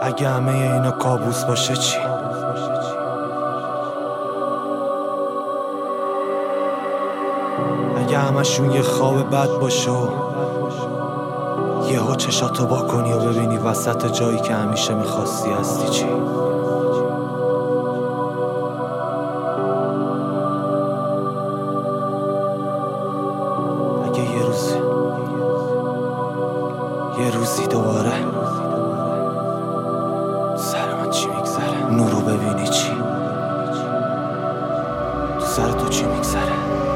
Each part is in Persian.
اگه همه اینا کابوس باشه چی؟ اگه همشون یه خواب بد باشه یهو چشاتو با کنی و ببینی وسط جایی که همیشه میخواستی هستی چی؟ اگه یه روزی دوباره سر من چی میگذره؟ نورو ببینی چی؟ تو سر تو چی میگذره؟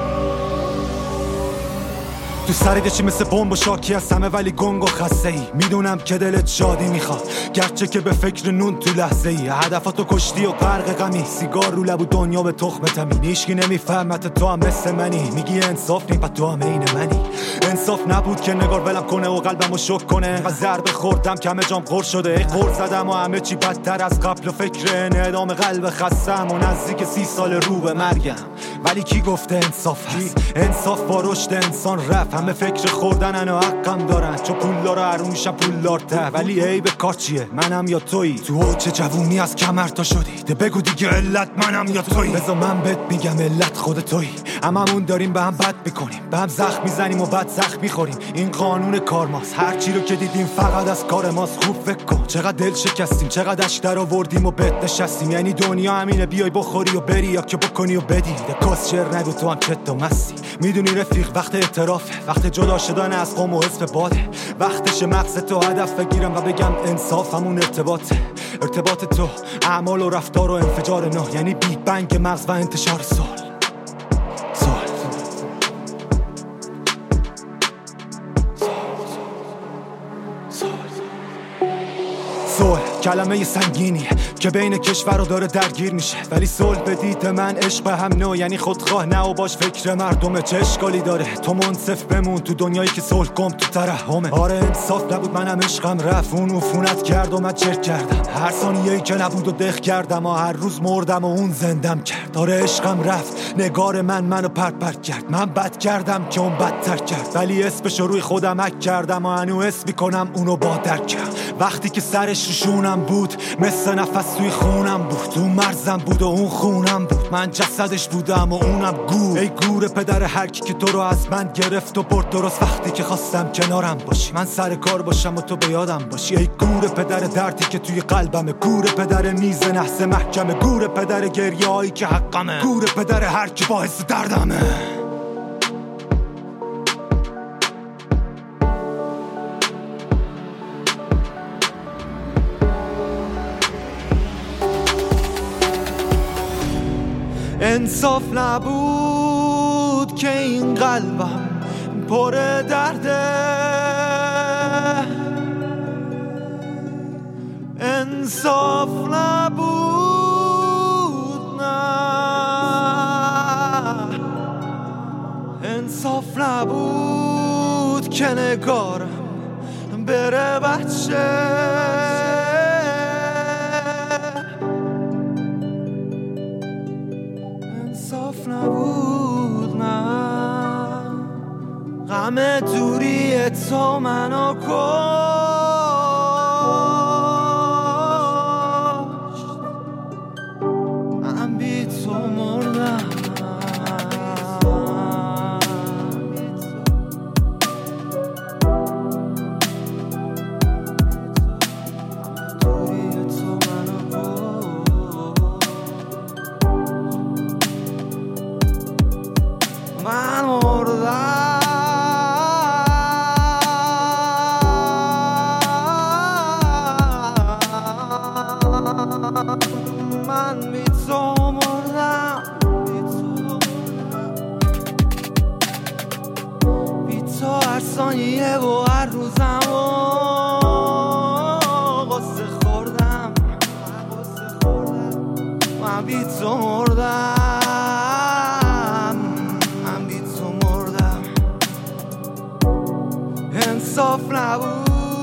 تو سرت چی مثل بمب و شاکی از همه ولی گنگ و خسته ای. میدونم که دلت شادی میخواد گرچه که به فکر نون تو لحظه ای. هدفاتو کشتی و غرق غمی، سیگار رو لب و دنیا به تخم تمی. هیچکی نمیفهمت تو هم مثل منی، میگی انصاف نی پس تو هم عین منی. انصاف نبود که نگار ولم کنه و قلبمو شک کنه. انقدر ضربه خوردم که همه جام غر شده. ای غر زدم و همه چی بدتر از قبل و فکر انعدام قلب خستم و نزدیک 30 سال رو به مرگم. ولی کی گفته انصاف هست؟ انصاف با رشد انسان رفت. همه فکر خوردنن و حقم دارن چون پولدارا هرونشن پولدارتر. ولی ای به کار چیه؟ منم یا تویی؟ تو اوج جوونی از کمر تا شدی ده بگو دیگه علت منم یا تویی؟ بذار من بهت میگم علت خود تویی. هممون داریم به هم بد میکنیم، به هم زخم میزنیم و بعد زخم میخوریم. این قانون کار ماست، هر چی رو که دیدیم فقط از کار ماست. خوب فکر کن چقدر دل شکستیم، چقدر اش در آوردیم و بهت نشستیم. یعنی دنیا همینه بیای بخوری و بری یا که بکنی و بدی. کس شعر نگو تو هم کت و مستی. میدونی رفیق وقت اعترافه، وقت جدا شدن از قوم و حزب باده. وقتش مغز تو هدف بگیرم و بگم انصاف همون ارتباطه. ارتباط تو اعمال و رفتار و انفجار نه، یعنی بیگ بنگ مغز و انتشار سال. صلح کلمه سنگینیه که بین کشور رو داره درگیر میشه. ولی صلح به دید من عشق هم نو، یعنی خودخواه نه و باش فکر مردمه. چه اشکالی داره تو منصف بمون تو دنیایی که صلح گم تو ترحمه. آره انصاف نبود منم عشقم رفت، اون عفونت کرد و من چرک کردم. هر ثانیه‌ای که نبود و دخ کردم و هر روز مردم و اون زندم کرد. آره عشقم رفت، نگار منو پرت کرد. من بد کردم که اون بدتر کرد، ولی اسمشو روی خودم حک کردم و هنوز اسم میکنم اونو با درک کرد. وقتی که سرش شونم بود مثل نفس توی خونم بود، تو مرزم بود و اون خونم بود. من جسدش بودم و اونم گور. ای گور پدر هر کی که تو رو از من گرفت و برد درست وقتی که خواستم کنارم باشی. من سر کار باشم و تو به یادم باشی. ای گور پدر دردی که توی قلبمه، گور پدر میز نحس محکمه، گور پدر گریه هایی که حقمه، گور پدر هر کی باعث دردمه. انصاف نبود که این قلبم پر درده. انصاف نبود، نه انصاف نبود که نگارم بره بچه. انصاف نبود، نه غم دوری تو منو کشت. من بی تو مردم. دوری تو منو کشت. من مردم. من بی تو مردم. بی تو هر ثانیه و هر روزم و غصه خوردم. من بی تو مردم. من بی تو مردم. انصاف نبود،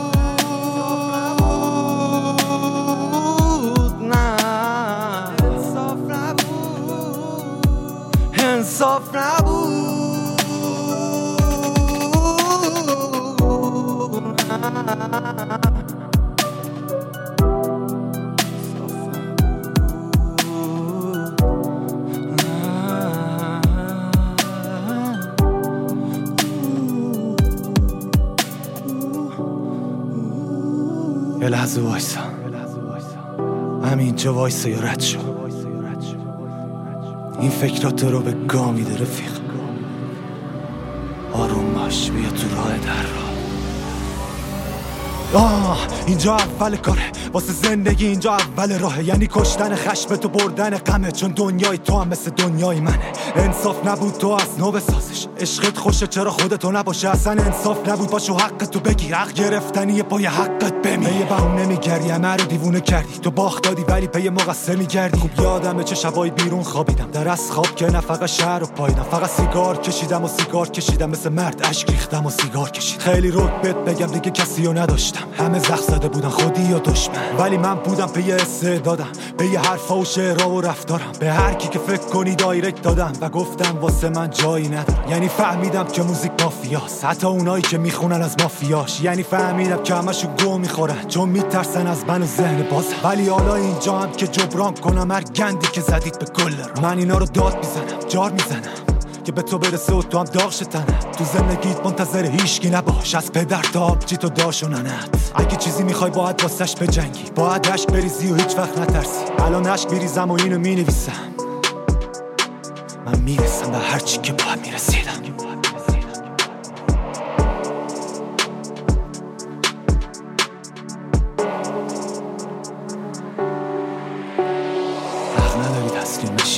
انصاف نبود. یه لحظه وایسا، همینجا وایسا یا رد شو. این فکرات رو به گا میده رفیق. آروم باش، بیا تو راه در راه. اینجا اول کاره واسه زندگی، اینجا اول راهه. یعنی کشتن خشمت و بردن غمه، چون دنیای تو هم مثل دنیای منه. انصاف نبود تو از نو بسازش، عشقت خوشه چرا خودتو نباشه. اصلا انصاف نبود باشو حقتو بگیر، حق گرفتنیه پای حقت بمیر. یه بهونه میگردی همه رو دیوونه کردی، تو باخت دادی ولی پی مقصر میگردی. خوب یادمه چه شبای بیرون خوابیدم در از خواب که نه فقط شهر رو پاییدم، فقط سیگار کشیدم و سیگار کشیدم، مثل مرد اشک ریختم و سیگار کشیدم. خیلی رک بهت بگم دیگه کسی رو نداشتم، همه زخم زده بودن خودی یا دشمن، ولی من بودم پی استعدادم، به یه حرفا و شعرها و رفتارم. به هر کی که فکر کنی دایرکت دادم و گفتم واسه من جایی ندارم. یعنی فهمیدم که موزیک مافیاست، حتی اونایی که میخونن از مافیاش. یعنی فهمیدم که همشو گو میخورن چون میترسن از من و ذهن بازم. ولی حالا اینجا هم که جبران کنم هر گندی که زدید به کل رو. من اینا رو داد میزنم، جار میزنم که به تو برسه و تو هم داغ شتنه. تو زندگیت منتظر هیچکی نباش، از پدر تا آبجی تو داش و ننت. اگه چیزی میخوای باید واسش بجنگی، باید عشق بریزی و هیچ وقت نترسی. الان عشق میریزم و اینو مینویسم، من میرسم به هر چی که باید میرسیدم. حق نداری تسلیم بشی،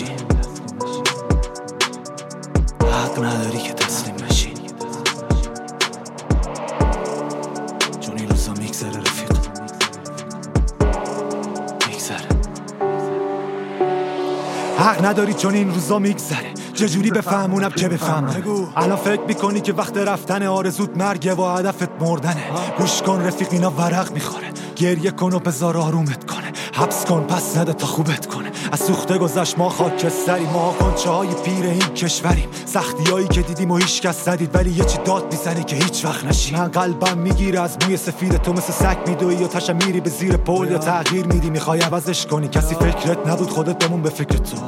حق نداری که تسلیم بشی، چون این روزا میگذره رفیق، میگذره. حق نداری چون این روزا میگذره، چجوری بفهمونم که بفهمم. الان فکر میکنی که وقت رفتن آرزوت مرگه و هدفت مردنه. گوش کن رفیق اینا ورق میخوره، گریه کن و بذار آرومت کنه. حبس کن پس نده تا خوبت کنه. از سوخته گذشت ما خاکستریم، ما کنچه های پیر این کشوریم. سختی هایی که دیدیم و هیچ کس ندید، ولی یه چی داد میزنه که هیچ وقت نشی. من قلبم میگیره از موی سفید تو، مثل سگ میدوی یا تشم میری به زیر پل یا تغییر میدی میخوای عوضش کنی. کسی فکرت نبود، خودت بمون به فکر تو.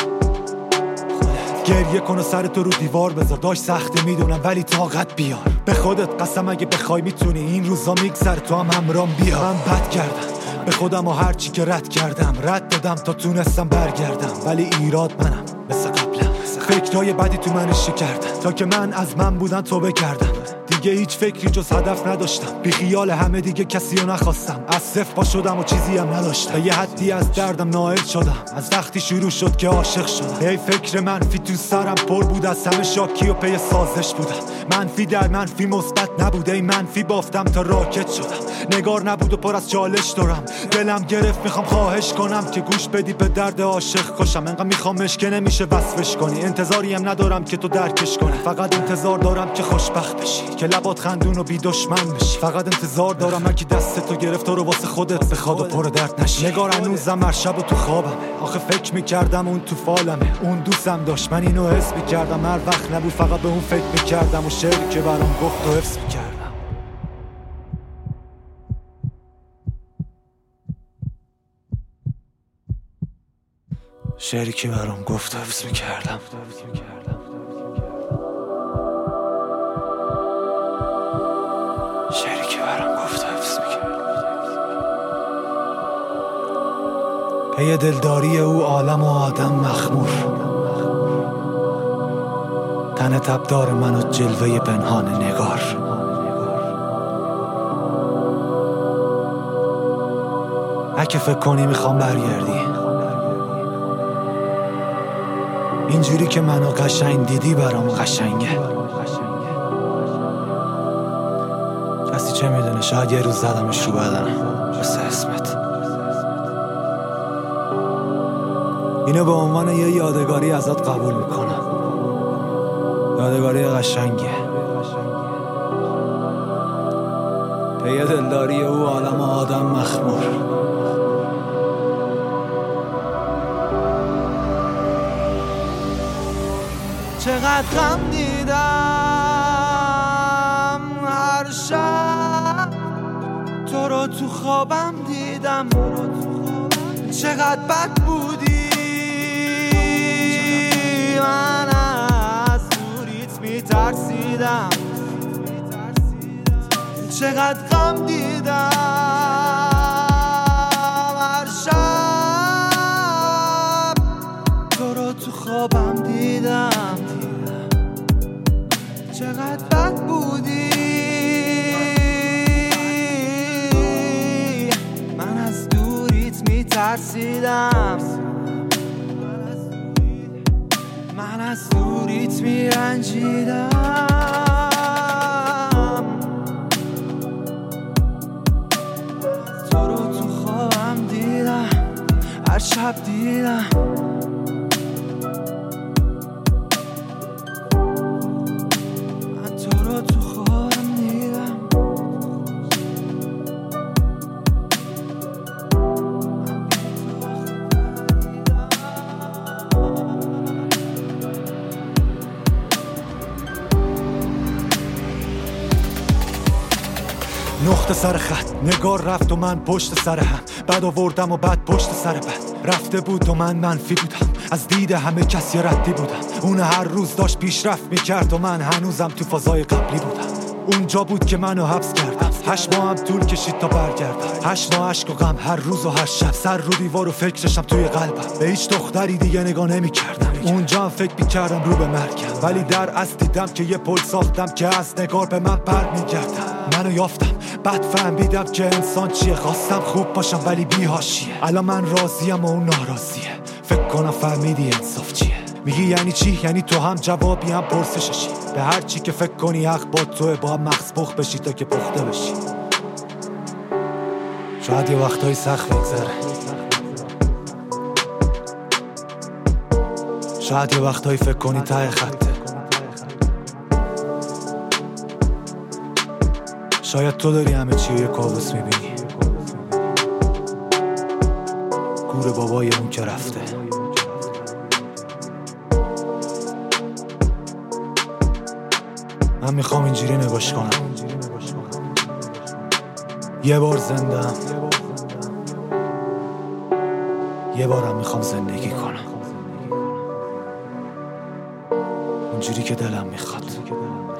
گریه کن و سرتو رو دیوار بذار، داشت سخته میدونم ولی طاقت بیار. به خودت قسم اگه بخوای میتونی، این روزا میگذره تو هم همرام بیا. من بد کردم به خودم و هر چی که رد کردم رد دادم تا تونستم برگردم، ولی ایراد منم مثل قبلم. فکرهای بدی تو منش کردن تا که من از من بودن توبه کردم. دیگه هیچ فکری جز هدف نداشتم، بی خیال همه دیگه کسی رو نخواستم. از صفر پا شدم و چیزی هم نداشتم، به یه حدی از دردم نائل شدم. از وقتی شروع شد که عاشق شدم. ای فکر منفی تو سرم پر بود، از همه شاکی و پی سازش بودم. منفی در منفی مثبت نبود، ای منفی بافتم تا راکت شدم. نگار نبود و پر از چالش دارم، دلم گرفت میخوام خواهش کنم که گوش بدی به درد عاشق کشم. انقدر میخوامش که نمیشه وصفش کنی، انتظاری هم ندارم که تو درکش کنی. فقط انتظار دارم که خوشبخت بشی، که لبات خندون و بی دشمن بشی. فقط انتظار دارم هر کی دست تو گرفت تو رو واسه خودت بخواد و پر درد نشی. نگار هنوزم هر شب و تو خوابم، آخه فکر میکردم اون تو فالمه. اون دوستم داشت من اینو حس میکردم، هر وقت نبود فقط به اون فکر میکردم و شعری که برام گفت و حفظ میکردم. شعری که برام گفت و حفظ میکردم. شعری که برام گفت و حفظ میکردم. پی دلداری او عالم و آدم مخمور، تن تبدار من و جلوه پنهان نگار. اگه فکر کنی میخوام برگردی، اینجوری که منو قشنگ دیدی برام قشنگه. کسی چه میدونه، شاید یه روز زدمش رو بدنم مثل اسمت. اینو به عنوان یه یادگاری ازت قبول میکنم، یادگاری قشنگه. پی دلداری او عالم آدم مخمور، چقدر غم دیدم هر شب، تو رو تو خوابم دیدم. چقدر بد بودی، من از دوریت میترسیدم. چقدر غم دیدم دیدم چقدر بد بودی. من از دوریت میترسیدم، من از دوریت میرنجیدم. تو رو تو خوابم دیدم، هر شب دیدم. من تو رو تو خوابم دیدم. نقطه سر خط نگار رفت و من پشت سر هم، بعد آوردم و بعد پشت سر بد رفته بود و من منفی بودم. از دید همه کسی ردی بودم. اون هر روز داشت پیشرفت میکرد و من هنوزم تو فضای قبلی بودم. اونجا بود که منو حبس کردم. 8 ماه هم طول کشید تا برگردم. 8 ماه عشق و غم هر روز و هر شب، سر رو دیوار و فکرشم توی قلبم. به هیچ دختری دیگه نگاه نمی‌کردم. اونجا هم فکر می‌کردم رو به مرگم، ولی در اصل دیدم که یه پل ساختم که از نگار به من پر می‌گردم. منو یافتم، بعد فهمیدم که انسان چیه. خواستم خوب باشم ولی بی‌حاشیه. الان من راضیم و اون ناراضیه. فکر کنم فهمیدی انصاف چیه. میگی یعنی چی؟ یعنی تو هم جوابی هم پرسششی. به هر چی که فکر کنی حق با توه، با هم مغز پخت بشی تا که پخته بشی. شاید یه وقتایی سخت بگذره، شاید یه وقتایی فکر کنی ته خطه. شاید تو داری همه چی رو یه کابوس میبینی، گور بابای اون که رفته. من میخوام اینجوری نگاش کنم، یه بار زندم، یه بارم میخوام زندگی کنم اونجوری که دلم میخواد.